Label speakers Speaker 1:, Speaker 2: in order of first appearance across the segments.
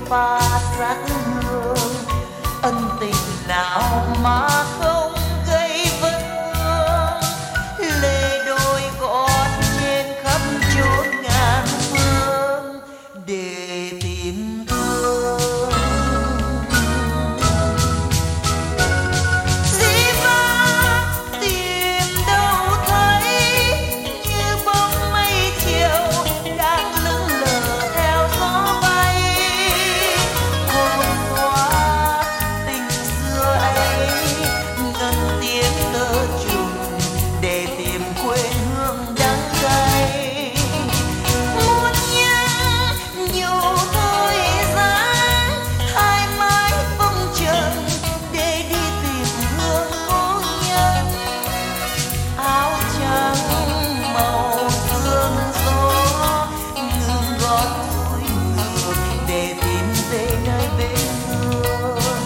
Speaker 1: pha sắc hương, ân tình nào mà không gây vết thương. Lê đôi gót trên khắp chốn ngàn phương để tìm thương. Dĩ vãng tìm đâu thấy, như bóng mây chiều đang lững lờ theo gió bay. Hôm qua tình xưa ấy ngân tiếng tơ trùng để tìm quê hương đắng cay. Muốn nhắn nhiều thời gian hai mái phong trần để đi tìm hương cố nhân. Áo trắng màu sương gió ngừng gót vui ngược để tìm về nơi bên hương.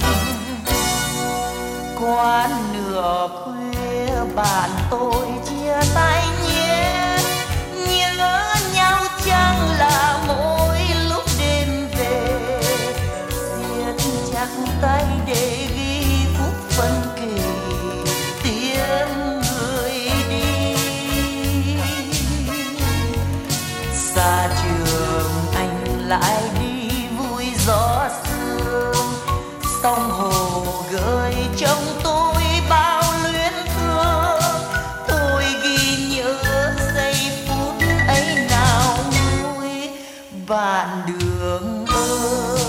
Speaker 1: Qua nửa khuya bạn tôi chia tay nhé, nhớ nhau chẳng là mỗi lúc đêm về. Siết chặt tay để ghi phút phân kỳ tiếng người đi. Xa trường anh lại đi vui gió sương, sông hồ gợi trong tôi bao luyến thương. Thôi ghi nhớ giây phút ấy nào vui bạn đường ơi.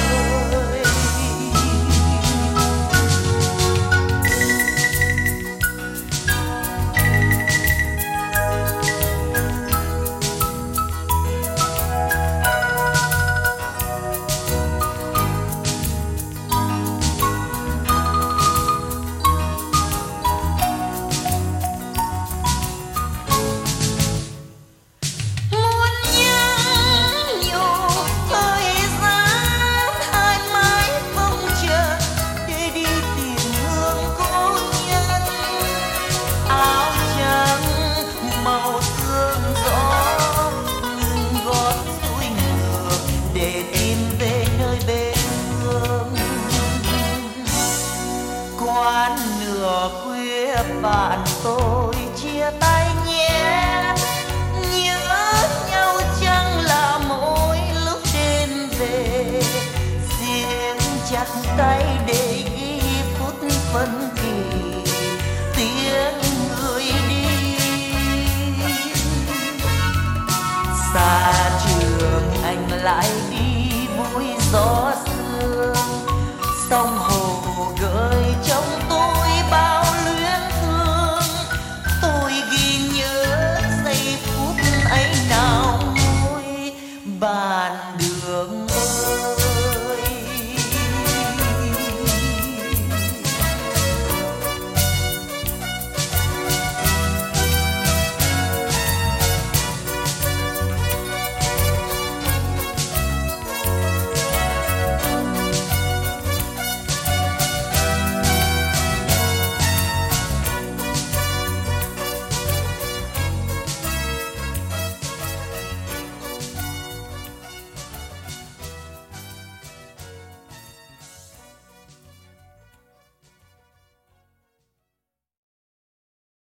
Speaker 1: Muốn nhắn nhủ thời gian hai mái phong trần để đi tìm hương cố nhân. Áo trắng màu sương gió ngừng gót xuôi ngược để tìm về nơi bên hương. Qua nửa khuya bạn tôi chia tay nhé, nhớ nhau chẳng là mỗi lúc đêm về. Siết chặt tay để ghi phút phân kỳ tiếng người đi. Xa trường anh lại đi vui gió sương,